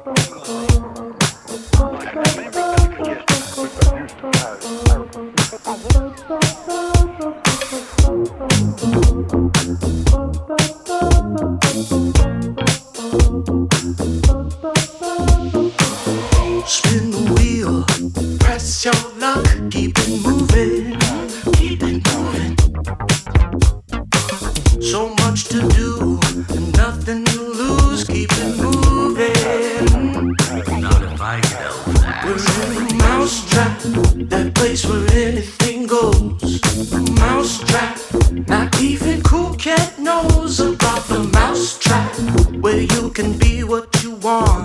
Spin the wheel, press your luck, keep it moving, keep it moving. So much to do, and nothing to lose, keep it moving. Not if I can help that. We're in a mousetrap, that place where anything goes. A mousetrap, not even cool cat knows about the mousetrap, where you can be what you want.